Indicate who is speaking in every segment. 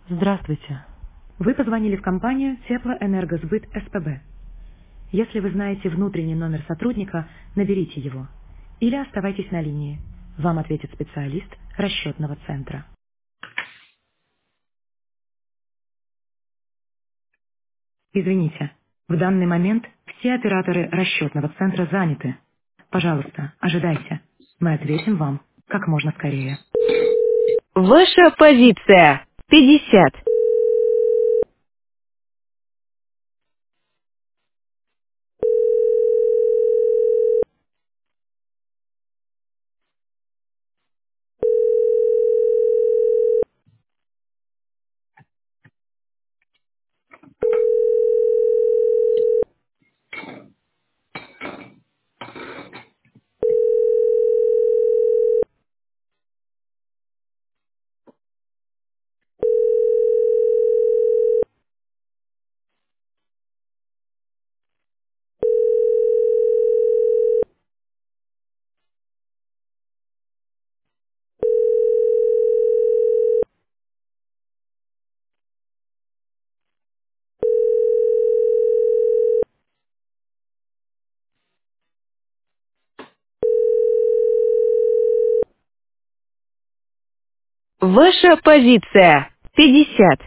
Speaker 1: Здравствуйте. Вы позвонили в компанию Теплоэнергосбыт СПБ. Если вы знаете внутренний номер сотрудника, наберите его. Или оставайтесь на линии. Вам ответит специалист расчетного центра. Извините, в данный момент все операторы расчетного центра заняты. Пожалуйста, ожидайте. Мы ответим вам как можно скорее. Ваша позиция 50. Ваша позиция 50.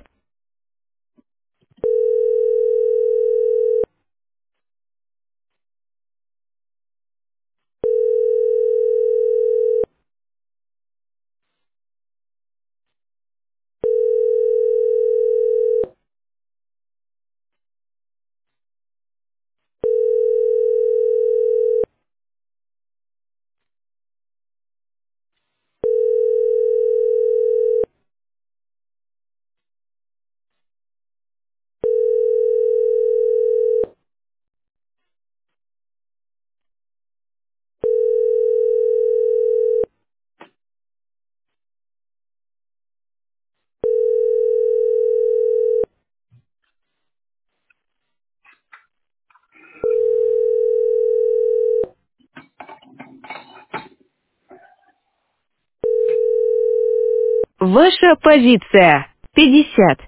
Speaker 1: Ваша позиция 50.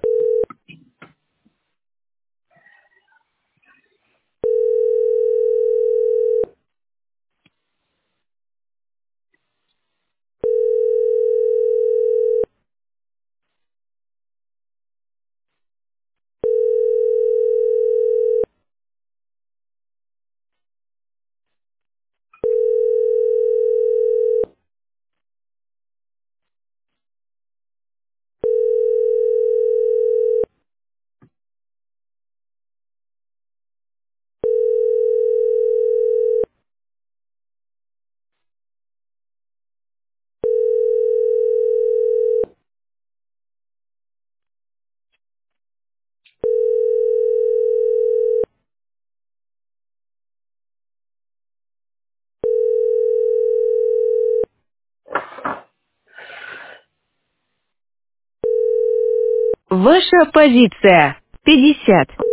Speaker 1: Ваша позиция 50.